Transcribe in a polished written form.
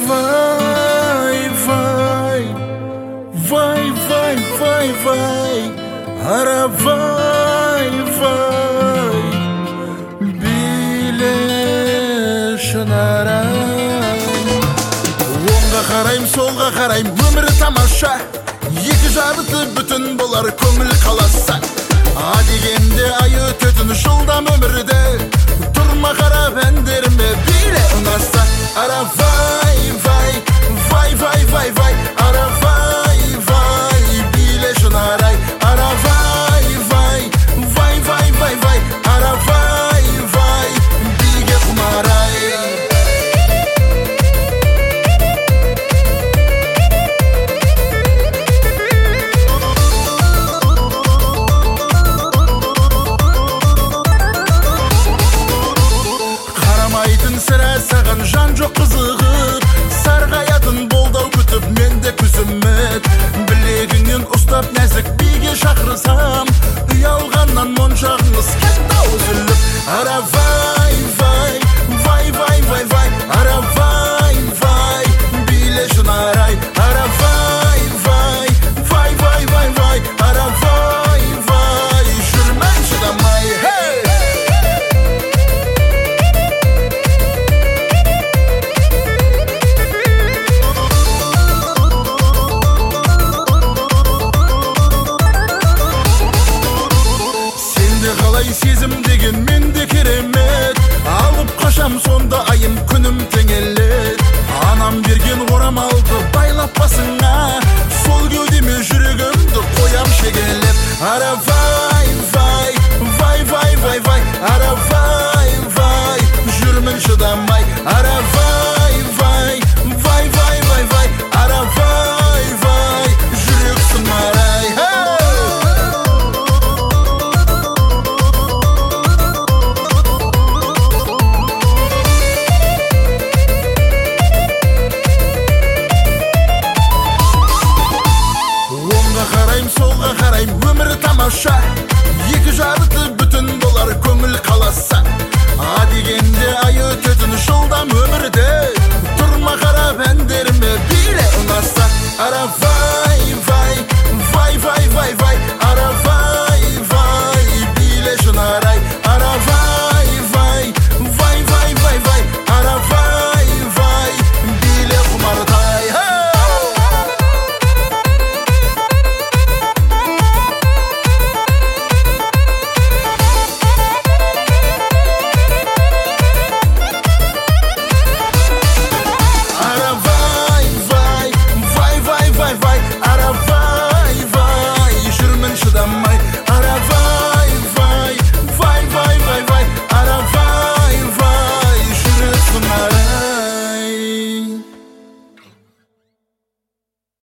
vay vay, vay vay vay vay, ara vay vay, bile şınaray. Оңға қарайым, солға қарайым, өмір тамаша. Екі жарты бүтін болар көңіл қаласа. А дегенде ай өтетін жылдам өмірде, тұрма қарап әндеріме биле ұнаса. Ара вай вай, вай вай вай вай, ара вай вай, биле шынарай. Ара вай вай, вай вай вай вай, ара вай вай, биге құмарай. Сірә саған жан жоқ қызығып, сарғаятын болдау күтіп менде күзімет. Білегіңнен ұстап нәзік биге шақырсам, ұялғаннан моншағыңыз кетті үзіліп. Ара вай вай, вай вай вай вай, ара вай вай, биле шынарай. Ара вай вай, вай вай вай вай, ара вай вай, жүрмән шыдамай. Сезім деген менде керемет, алып қашам сонда айым күнім теңелет. Анам берген орамалды байлап басыңа, сол кеудеме жүрегімді қоям шегелеп. Ара вай вай, вай вай вай вай, ара вай вай, жүрмін шыдамай. Ара